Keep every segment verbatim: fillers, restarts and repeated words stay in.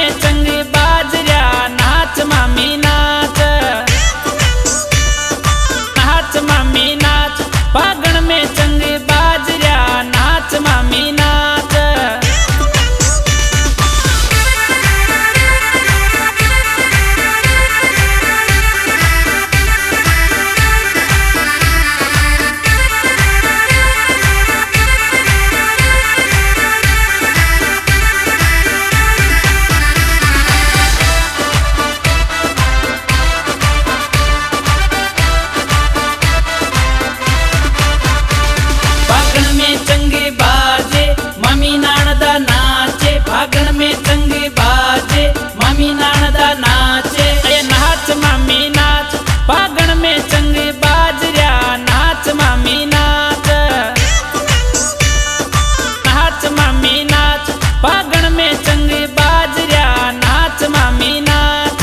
में चंगी बाजरिया नाच मामी नाच, नाच मामी नाच। फागण में चंगी बाजरिया नाच मामी नाच। चंगी बाजे मामी नाणदा नाचे, फागण में चंगी बाजे मामी नाणदा नाचे। अये नाच मामी नाच, फागण में चंगी बाजरिया नाच मामी नाच, नाच मामी नाच। फागण में चंगी बाजरिया नाच मामी नाच।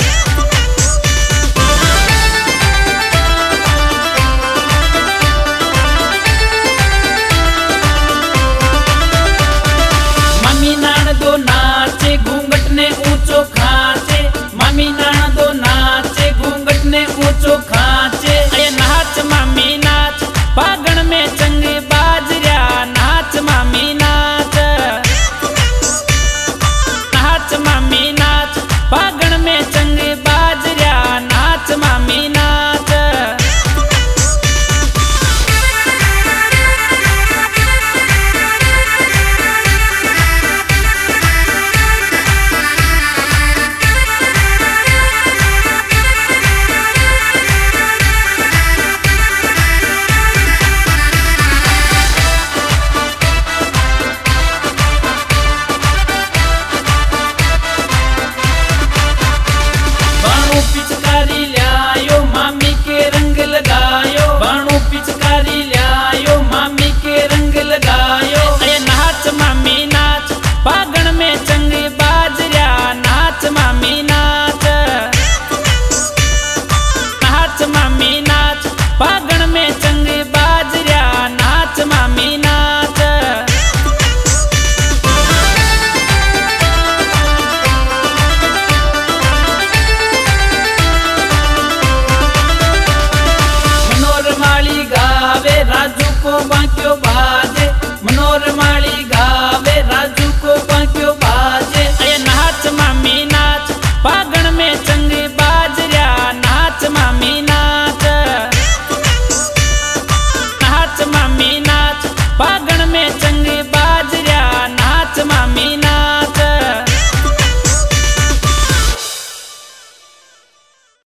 दो नाचे घूंघट ने ऊंचो खाचे, मामी नाना दो नाचे घूंघट ने ऊंचो खाचे। अये नाच मामी नाच, फागण में चंगी बाजरिया नाच मामी नाच, नाच मामी नाच। फागण में चंगी बाजरिया नाच मामी नाच। पिचकारी लायो मामी के रंग लगायो, बाणू पिचकारी लायो मामी के रंग लगायो। अये नाच मामी नाच, फागण में चंगी बाजरिया नाच मामी नाच, नाच मामी नाच। फागण में चंगी बाजरिया नाच मामी नाच। राजू को बांक्यो बाजे, मनोर माली गावे राजू को बांक्यो बाजे। अये नाच मामी नाच, फागण में चंगी बाजरिया नाच मामी नाच, नाच मामी नाच। फागण में चंगी बाजरिया नाच मामी नाच।